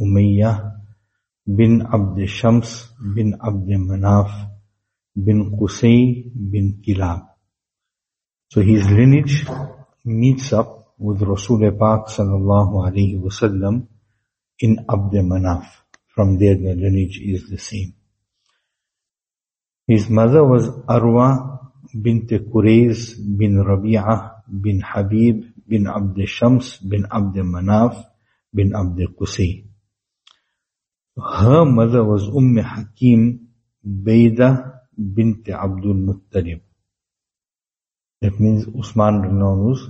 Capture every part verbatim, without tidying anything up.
Umayyah bin Abd Shams bin Abd Manaf bin Qusay bin Kilab. So his lineage meets up with Rasul Pak sallallahu alayhi wasallam in Abd Manaf. From there the lineage is the same. His mother was Arwa bint Qurayz bin Rabi'ah bin Habib bin Abd Shams bin Abd Manaf bin Abd Qusay. Her mother was Umm Hakim Bayda bint Abdul Muttalib. That means Usman Rananu's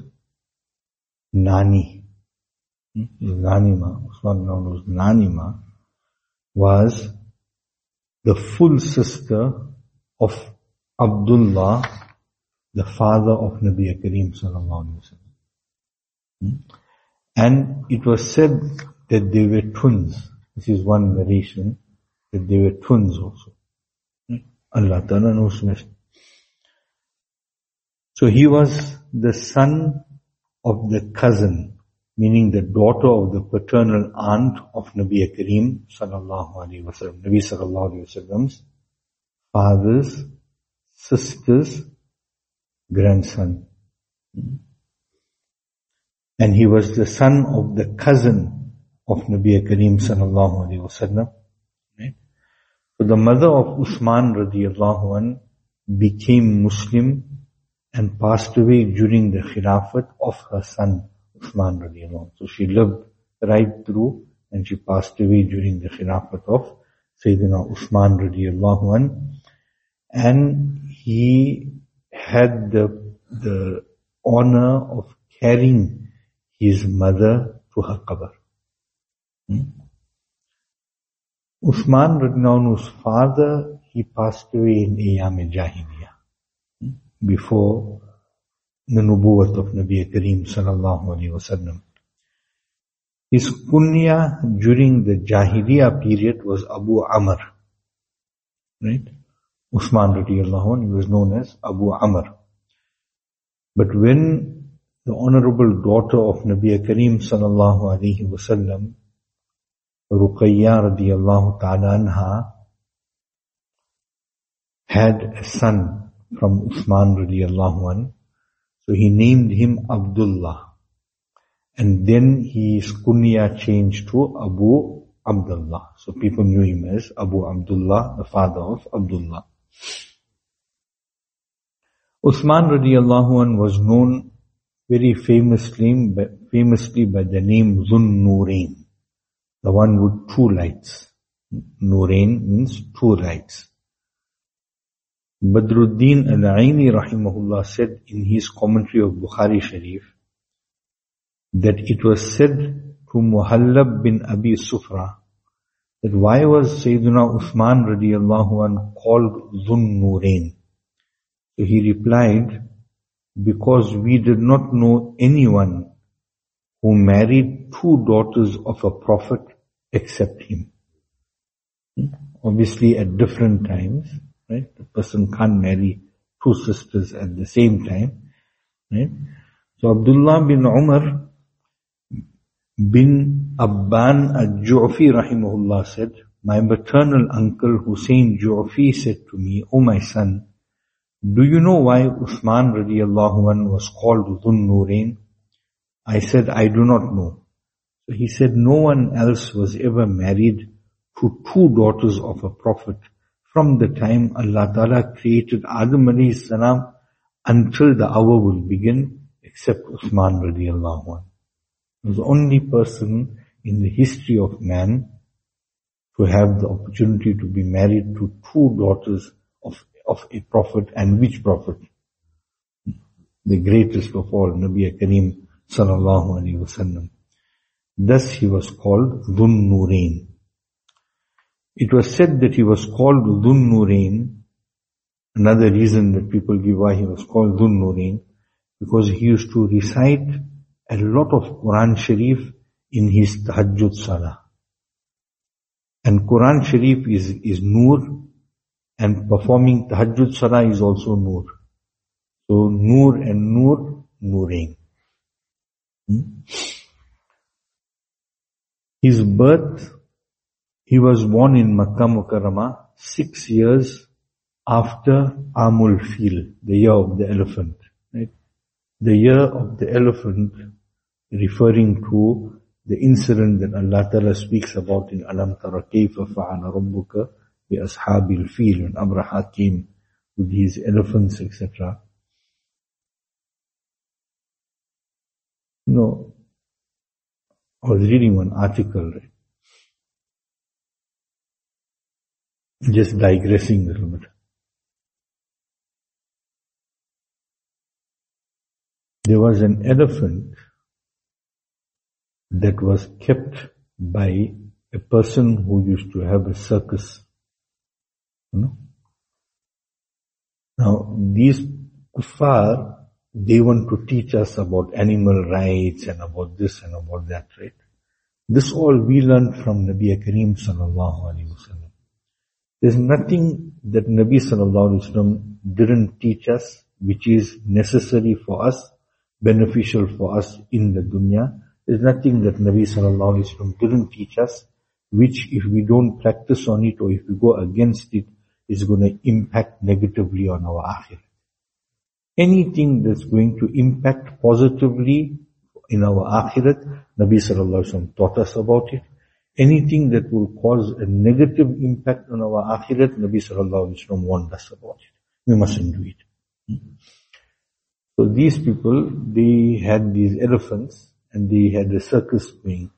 Nani. His Nanima, Usman Rananu's Nanima was the full sister of Abdullah, the father of Nabi Kareem sallallahu alaihi wasallam. And it was said that they were twins. This is one narration, that they were twins also. Allah Ta'ala knows best. So he was the son of the cousin, meaning the daughter of the paternal aunt of Nabi Kareem sallallahu alaihi wasallam. Nabi sallallahu alaihi wasallam's father's sister's grandson. And he was the son of the cousin of Nabi Kareem sallallahu alaihi wasallam. Right? So the mother of Usman radiallahu an became Muslim and passed away during the Khilafat of her son Usman radiallahu an. So she lived right through and she passed away during the Khilafat of Sayyidina Usman radiallahu an. And he had the, the honor of carrying his mother to her qabr. Hmm? Usman radiallahu anhu's father, he passed away in Ayyam al-Jahiliyyah, hmm? before the nubuwwat of Nabi Kareem sallallahu alayhi wasallam. His kunya during the Jahiliyyah period was Abu Amr. Right? Usman radiallahu anhu, he was known as Abu Amr. But when the honorable daughter of Nabi Kareem sallallahu alayhi wasallam, Ruqayya radiallahu ta'ala anha, had a son from Usman radiallahu anhu, so he named him Abdullah. And then his kunya changed to Abu Abdullah. So people knew him as Abu Abdullah, the father of Abdullah. Usman radiallahu anhu was known very famously, famously by the name Zun Nurain, the one with two lights. Nurain means two lights. Badruddin al-Aini rahimahullah said in his commentary of Bukhari Sharif that it was said to Muhallab bin Abi Sufra that why was Sayyidina Usman radiallahu anhu called Zun Nurain? So he replied, because we did not know anyone who married two daughters of a prophet except him. Obviously at different times, right? The person can't marry two sisters at the same time, right? So Abdullah bin Umar bin Abban al-Ju'fi rahimahullah said, my maternal uncle Hussein Ju'fi said to me, O my son, do you know why Usman radiallahu anhu was called Dhun Nurain? I said, I do not know. So he said, no one else was ever married to two daughters of a prophet from the time Allah Ta'ala created Adam alayhi salam until the hour will begin, except Usman radiallahu anhu. He was the only person in the history of man to have the opportunity to be married to two daughters of of a prophet. And which prophet? The greatest of all, Nabi Kareem sallallahu alaihi wasallam. Thus he was called Dhun Nurain. It was said that he was called Dhun Nurain. Another reason that people give why he was called Dhun Nurain, because he used to recite a lot of Quran Sharif in his Tahajjud Salah. And Quran Sharif is, is Noor, and performing Tahajjud Salah is also Noor. So Noor and Noor, Nurain. Hmm? His birth He was born in Makkah Mukarramah six years after Amul Fil, the year of the elephant. Right? The year of the elephant, referring to the incident that Allah Ta'ala speaks about in Alam Tara Kayfa Fa'ala Rabbuka bi Ashabil Fil, when Abraha came with his elephants, et cetera. You know, I was reading one article, right? Just digressing a little bit. There was an elephant that was kept by a person who used to have a circus. You know? Now, these kuffar, they want to teach us about animal rights and about this and about that, right? This all we learned from Nabi Kareem sallallahu alaihi wasallam. There's nothing that Nabi sallallahu alaihi wasallam didn't teach us which is necessary for us, beneficial for us in the dunya. There's nothing that Nabi sallallahu alaihi wasallam didn't teach us which, if we don't practice on it or if we go against it, is going to impact negatively on our akhirah. Anything that's going to impact positively in our akhirat, Nabi sallallahu alaihi wasallam taught us about it. Anything that will cause a negative impact on our akhirat, Nabi sallallahu alaihi wasallam warned us about it. We mustn't do it. So these people, they had these elephants and they had a circus going.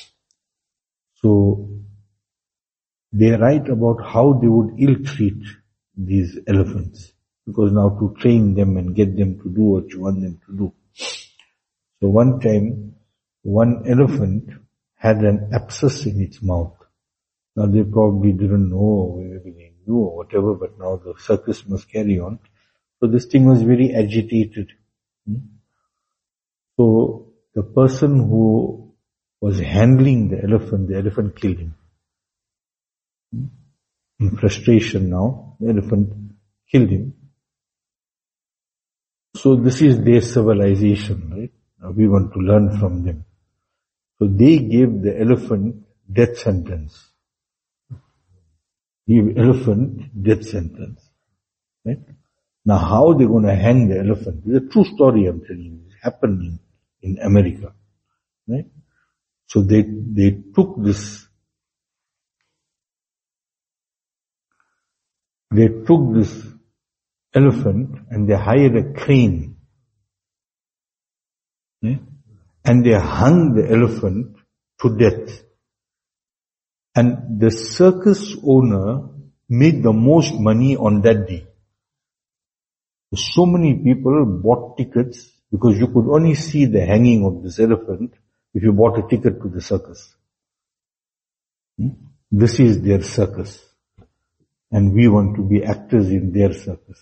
So they write about how they would ill-treat these elephants, because now to train them and get them to do what you want them to do. So one time, one elephant had an abscess in its mouth. Now they probably didn't know, or maybe they knew or whatever, but now the circus must carry on. So this thing was very agitated. So the person who was handling the elephant, the elephant killed him. In frustration now, the elephant killed him. So this is their civilization, right? Now we want to learn from them. So they gave the elephant death sentence. Give elephant death sentence. Right? Now how they're going to hang the elephant? It's a true story I'm telling you. It's happening in America. Right? So they, they took this, they took this elephant and they hired a crane. Right? And they hung the elephant to death. And the circus owner made the most money on that day. So many people bought tickets because you could only see the hanging of this elephant if you bought a ticket to the circus. This is their circus. And we want to be actors in their circus.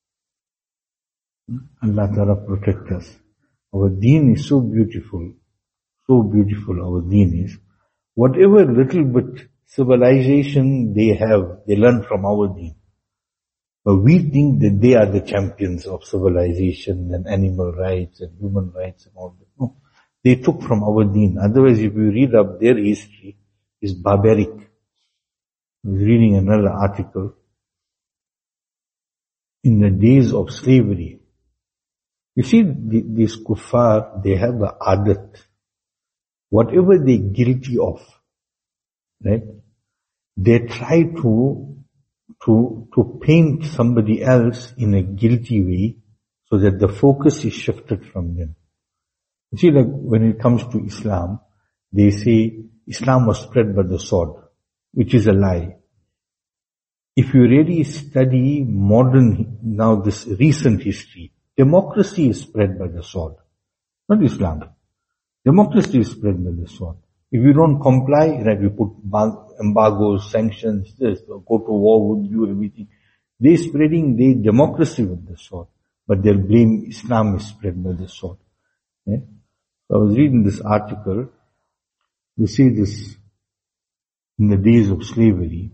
Allah Ta'ala protect us. Our deen is so beautiful, so beautiful our deen is. Whatever little bit civilization they have, they learn from our deen. But we think that they are the champions of civilization and animal rights and human rights and all that. No, they took from our deen. Otherwise, if you read up their history, it's barbaric. I was reading another article. In the days of slavery, you see, the, these kuffar, they have a adat. Whatever they're guilty of, right? They try to, to, to paint somebody else in a guilty way so that the focus is shifted from them. You see, like when it comes to Islam, they say Islam was spread by the sword, which is a lie. If you really study modern, now this recent history, democracy is spread by the sword, not Islam. Democracy is spread by the sword. If you don't comply, right, we put embargoes, sanctions, this, go to war with you, everything. They're spreading the democracy with the sword, but they'll blame Islam is spread by the sword. Yeah? So I was reading this article. They say this, in the days of slavery,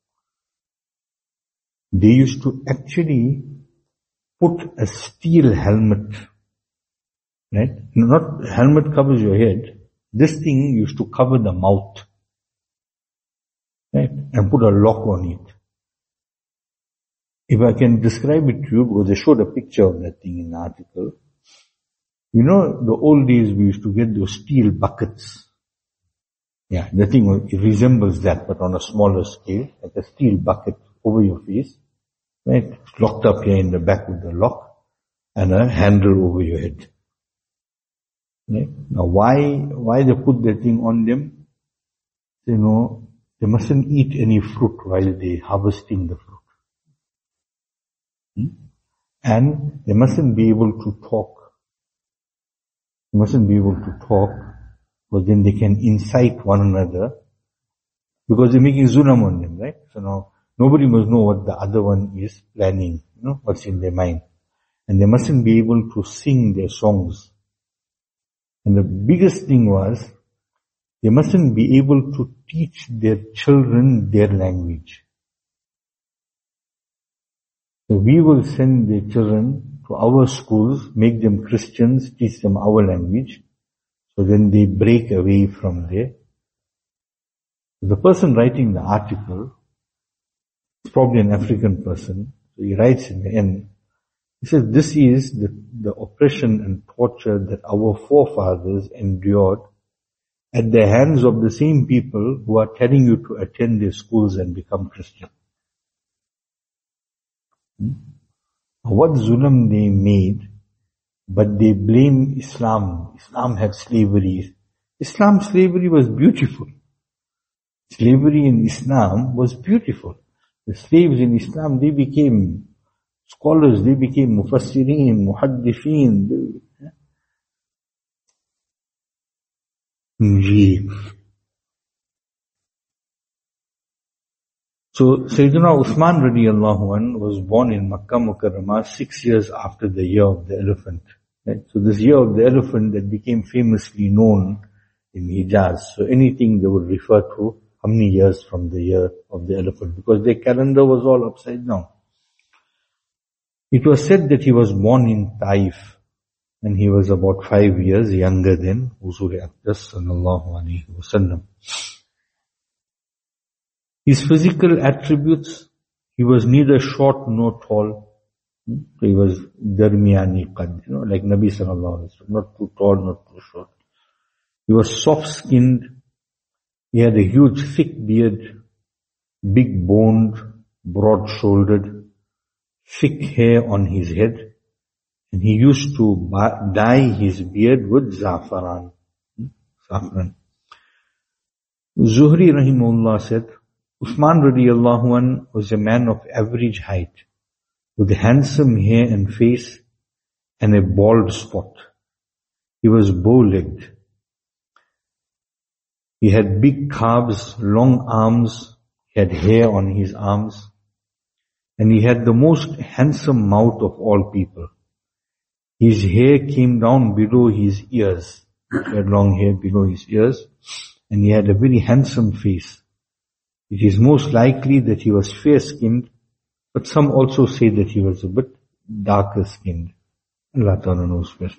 they used to actually put a steel helmet, right? Not helmet covers your head. This thing used to cover the mouth. right? And put a lock on it. If I can describe it to you, because they showed a picture of that thing in the article. You know, the old days we used to get those steel buckets. Yeah, the thing it resembles that, but on a smaller scale, like a steel bucket over your face, right? It's locked up here in the back with the lock and a handle over your head. Right? Now, why why they put that thing on them? You know, they mustn't eat any fruit while they harvesting the fruit, hmm? And they mustn't be able to talk. They mustn't be able to talk. Because then they can incite one another, because they're making zulm on them, right? So now, nobody must know what the other one is planning, you know, what's in their mind. And they mustn't be able to sing their songs. And the biggest thing was, they mustn't be able to teach their children their language. So we will send their children to our schools, make them Christians, teach them our language. So then they break away from there. The person writing the article is probably an African person. So he writes in the end, he says, this is the, the oppression and torture that our forefathers endured at the hands of the same people who are telling you to attend their schools and become Christian. Hmm? What zulm they made, but they blame Islam. Islam had slavery. Islam slavery was beautiful. Slavery in Islam was beautiful. The slaves in Islam, they became scholars, they became mufassirin, muhaddithin. So Sayyidina Uthman radiallahu anh was born in Makkah Mukarramah six years after the year of the elephant. Right? So this year of the elephant that became famously known in Hijaz. So anything they would refer to how many years from the year of the elephant, because their calendar was all upside down. It was said that he was born in Taif and he was about five years younger than Huzur Aqdas sallallahu alayhi wa sallam. His physical attributes, he was neither short nor tall. So he was darmiyani qad, you know, like Nabi sallallahu alaihi wasallam, not too tall, not too short. He was soft-skinned. He had a huge thick beard, big boned, broad-shouldered, thick hair on his head, and he used to dye his beard with zafaran. Saffron. Zuhri rahimahullah said, Uthman radiallahu anh was a man of average height, with handsome hair and face and a bald spot. He was bow-legged. He had big calves, long arms, he had hair on his arms, and he had the most handsome mouth of all people. His hair came down below his ears. He had long hair below his ears, and he had a very handsome face. It is most likely that he was fair-skinned, but some also say that he was a bit darker-skinned. Allah Ta'ala knows best.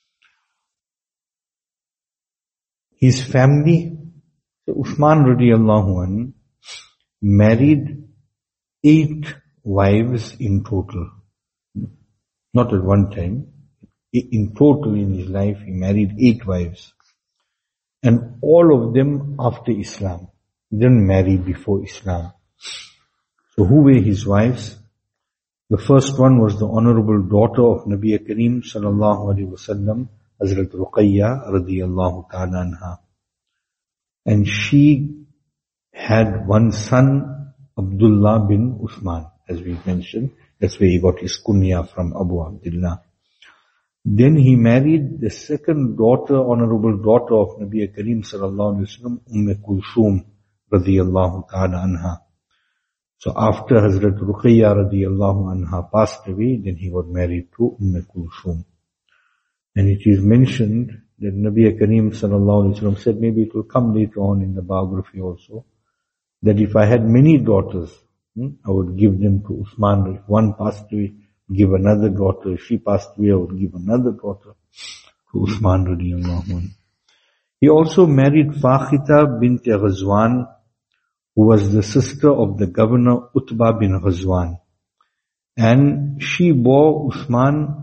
His family, so Uthman radiallahu anh, married eight wives in total. Not at one time. In total in his life, he married eight wives. And all of them after Islam. He didn't marry before Islam. So who were his wives? The first one was the honorable daughter of Nabi Kareem sallallahu alaihi wasallam, Hazrat Ruqayya radiyallahu ta'ala anha. And she had one son, Abdullah bin Uthman, as we mentioned. That's where he got his kunya from, Abu Abdullah. Then he married the second daughter, honorable daughter of Nabi Kareem sallallahu alaihi wasallam, Umm Kulthum radiyallahu ta'ala anha. So after Hazrat Ruqayya radiyallahu anha passed away, then he got married to Umm Kulthum. And it is mentioned that Nabi Kareem sallallahu alaihi wasallam said, maybe it will come later on in the biography also, that if I had many daughters, hmm, I would give them to Uthman. If one passed away, give another daughter. If she passed away, I would give another daughter to Uthman radiyallahu anhu. He also married Fakhita bint Ghazwan, who was the sister of the governor Utbah bin Ghazwan. And she bore Uthman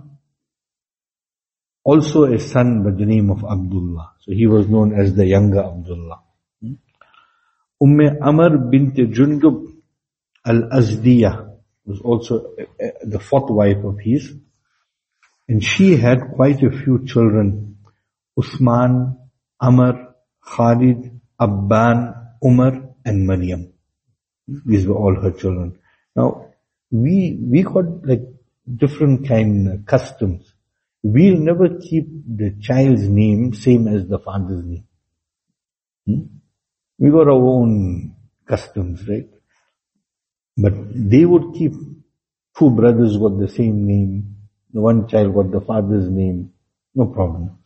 also a son by the name of Abdullah. So he was known as the younger Abdullah. Umm Amr bint Jundub al-Azdiyah was also the fourth wife of his. And she had quite a few children. Uthman, Amr, Khalid, Abban, Umar, and Maryam. These were all her children. Now, we, we got like different kind of customs. We'll never keep the child's name same as the father's name. Hmm? We got our own customs, right? But they would keep two brothers got the same name, the one child got the father's name, no problem.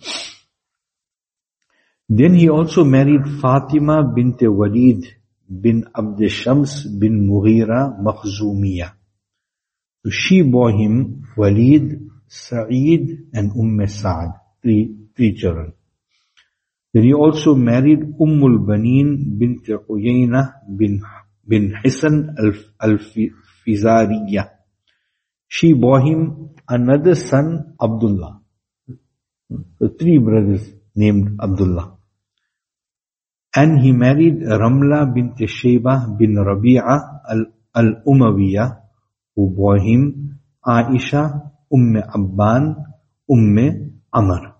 Then he also married Fatima bint Walid bin Abd Shams bin Mughira Makhzumiyah. So she bore him Walid, Sa'id, and Umm Sa'ad, three, three children. Then he also married Ummul Banin bint Uyayna bin, bin Hisan al-Fizariyah. She bore him another son, Abdullah. So three brothers named Abdullah. And he married Ramla bint Shaybah bin Rabi'a al-Umayyah, who bore him Aisha, Umm Abban, Umm Amr.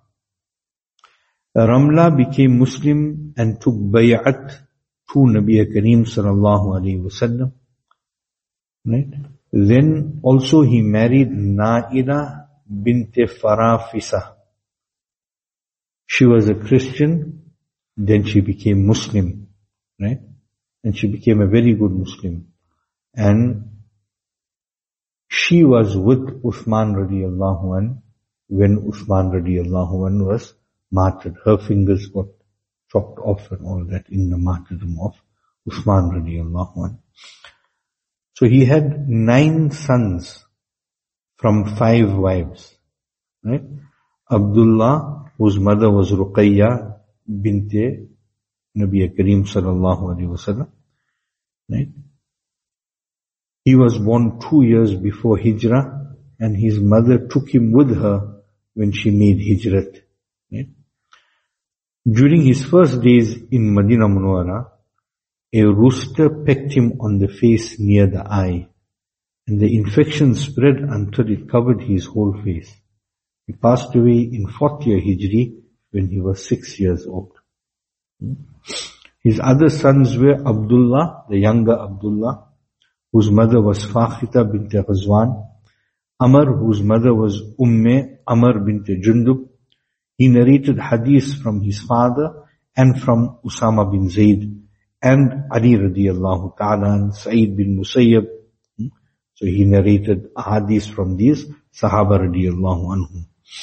Ramla became Muslim and took bay'at to Nabi Kareem sallallahu alayhi wasallam. Right? Then also he married Naila bint Farafisa. She was a Christian, then she became Muslim, right? And she became a very good Muslim. And she was with Uthman radiallahu an when Uthman radiallahu an was martyred. Her fingers got chopped off and all that in the martyrdom of Uthman radiallahu an. So he had nine sons from five wives, right? Abdullah, whose mother was Ruqayya bint Nabi Kareem sallallahu alayhi wasallam, right? He was born two years before Hijrah, and his mother took him with her when she made Hijrat. Right? During his first days in Madinah Munawwara, a rooster pecked him on the face near the eye, and the infection spread until it covered his whole face. He passed away in fourth year Hijri when he was six years old. His other sons were Abdullah, the younger Abdullah, whose mother was Fakhita bint Ghazwan, Amr, whose mother was Umm Amr bint Jundub. He narrated hadith from his father and from Usama bin Zayd and Ali radiallahu ta'ala and Sa'id bin Musayyab. So he narrated hadith from these Sahaba radiallahu anhum.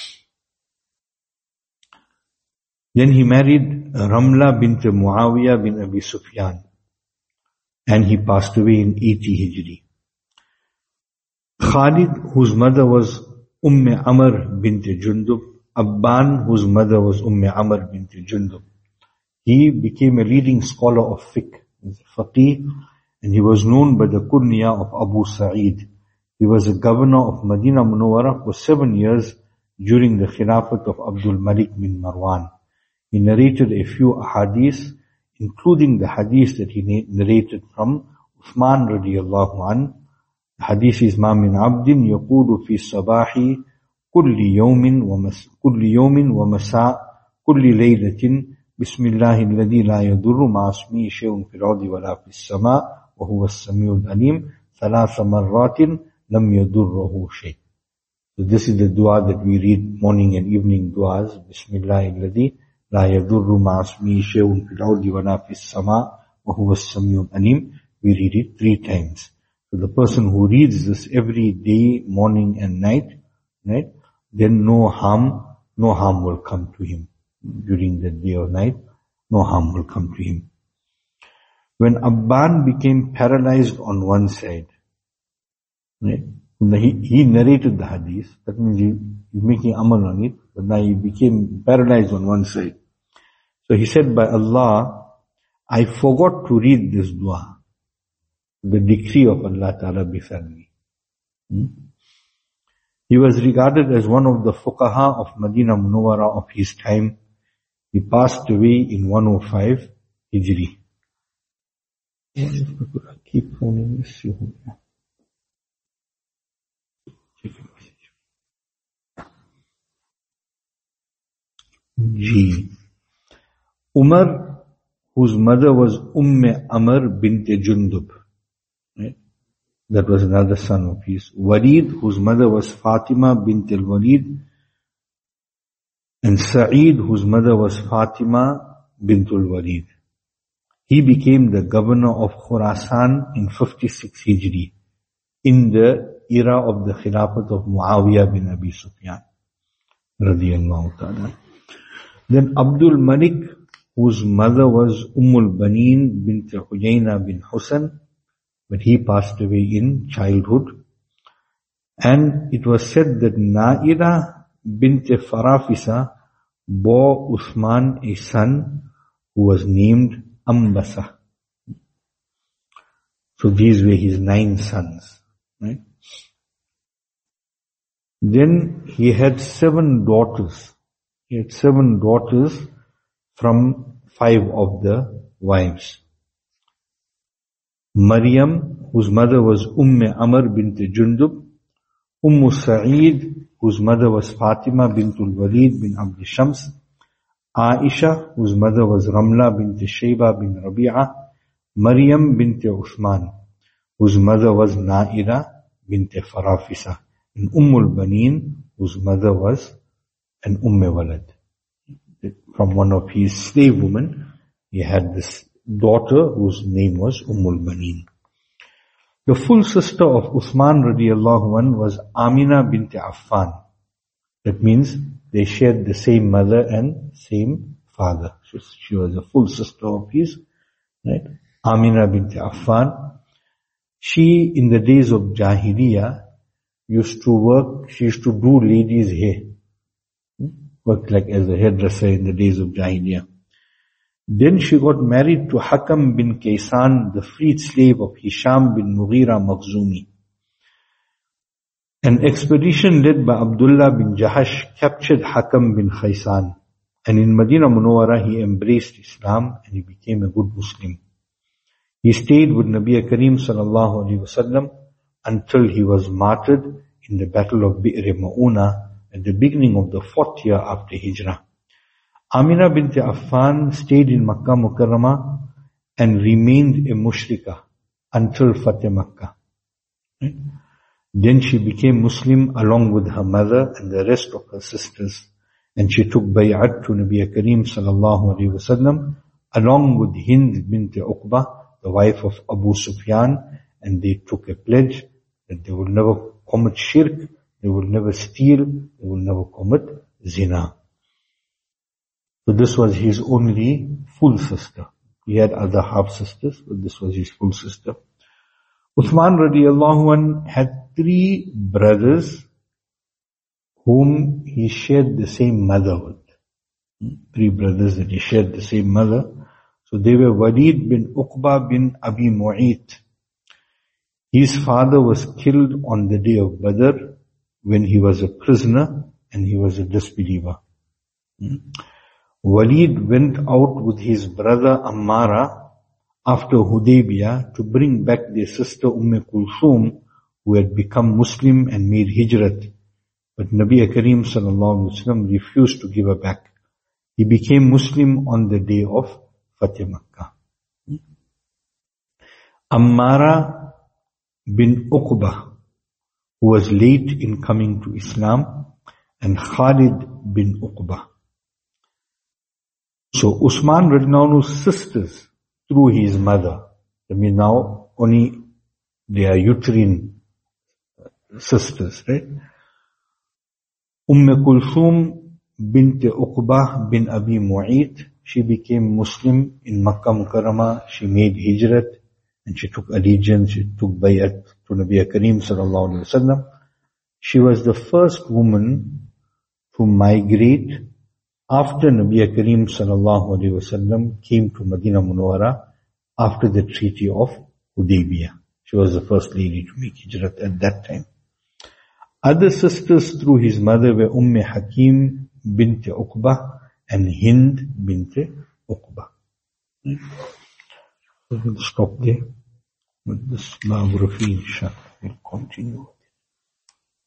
Then he married Ramla bint Muawiyah bin Abi Sufyan, and he passed away in eighty Hijri. Khalid, whose mother was Umm Amr bint Jundub, Abban, whose mother was Umm Amr bint Jundub. He became a leading scholar of fiqh, faqih, and he was known by the kunya of Abu Sa'id. He was a governor of Madinah Munawwara for seven years during the Khilafat of Abdul Malik bin Marwan. He narrated a few ahadith, including the hadith that he narrated from Uthman radiallahu an. The hadith is ma min abdin yaqulu fi sabahi kulli yawmin wa mas kulli yawmin wa masa kulli laylatin bismillahi alladhi la yadurru ma ismihi shay'un fil ardi wa la fis sama' wa huwa as-sami'ul alim thalatha marratin lam yadurruhu shay'. So this is the dua that we read morning and evening duas. Bismillahi alladhi la yadurru ma ismihi shay'un fil ardi wa la fis sama' wa huwa as-sami'ul alim. We read it three times. So the person who reads this every day, morning and night, right, then no harm, no harm will come to him during the day or night. No harm will come to him. When Abban became paralyzed on one side, right, he, he narrated the hadith. That means he, he's making amal on it, but now he became paralyzed on one side. So he said, by Allah, I forgot to read this dua. The decree of Allah Ta'ala befell me. Hmm? He was regarded as one of the fuqaha of Medina Munawwara of his time. He passed away in one oh five Hijri. Keep phoning this. G. Umar, whose mother was Umm Amr bint Jundub. Right? That was another son of his. Walid, whose mother was Fatima bint al-Walid. And Sa'id, whose mother was Fatima bint al-Walid. He became the governor of Khurasan in fifty-six Hijri, in the era of the Khilafat of Muawiyah bin Abi Sufyan, radiyallahu ta'ala. Then Abdul Malik, whose mother was Ummul Baneen bint Hujayna bin Husayn, but he passed away in childhood. And it was said that Naira bint Farafisa bore Uthman a son who was named Ambasa. So these were his nine sons. Right? Then he had seven daughters. He had seven daughters from five of the wives. Maryam, whose mother was Umm Amr bint Jundub. Umm Sa'id, whose mother was Fatima bint al-Walid bin Abd Shams. Aisha, whose mother was Ramla bint Shayba bin Rabi'a. Maryam bint Uthman, whose mother was Naira bint Farafisa. And Ummul Baneen, whose mother was an Umm Walad. From one of his slave women, he had this daughter whose name was Ummul Baneen. The full sister of Uthman radiallahu anh was Amina bint Affan. That means they shared the same mother and same father. She, she was a full sister of his, right? Amina bint Affan. She, in the days of Jahiliyyah, used to work, she used to do ladies' hair. Worked like as a hairdresser in the days of Jahiliyyah. Then she got married to Hakam bin Kaysan, the freed slave of Hisham bin Mughira Makhzumi. An expedition led by Abdullah bin Jahash captured Hakam bin Kaysan. And in Medina Munawwara he embraced Islam and he became a good Muslim. He stayed with Nabi Kareem sallallahu alaihi wasallam until he was martyred in the battle of Bi'r Ma'una at the beginning of the fourth year after Hijrah. Amina bint Affan stayed in Makkah Mukarramah and remained a mushrikah until Fateh Makkah. Right? Then she became Muslim along with her mother and the rest of her sisters, and she took bay'at to Nabi Kareem sallallahu alaihi wasallam along with Hind bint Uqbah, the wife of Abu Sufyan, and they took a pledge that they will never commit shirk, they will never steal, they will never commit zina. So this was his only full sister. He had other half sisters, but this was his full sister. Uthman radiallahu anh had three brothers whom he shared the same mother with. Three brothers that he shared the same mother. So they were Walid bin Uqba bin Abi Mu'ayt. His father was killed on the day of Badr when he was a prisoner and he was a disbeliever. Walid went out with his brother Ammara after Hudaybiyah to bring back their sister Umm Kulthum, who had become Muslim and made hijrat. But Nabi Kareem sallallahu alaihi wasallam refused to give her back. He became Muslim on the day of Fateh Makkah. Ammara bin Uqbah, who was late in coming to Islam, and Khalid bin Uqbah. So Usman radiallahu anhu's sisters through his mother. I mean now only they are uterine sisters, right? Umm Kulthum bint Uqbah bin Abi Mu'ayt, she became Muslim in Makkah Mukarramah. She made hijrat and she took allegiance, she took bayat to Nabi Kareem sallallahu alaihi wasallam. She was the first woman to migrate after Nabi Kareem sallallahu alaihi wasallam came to Medina Munawwara after the Treaty of Hudaybiyah. She was the first lady to make hijrat at that time. Other sisters through his mother were Umm Hakim bint Uqbah and Hind bint Uqbah. We will stop there with this biography, inshallah. We'll continue.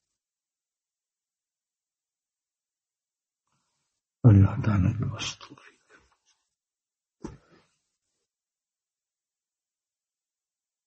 Allah Ta'ala give us tawfiq.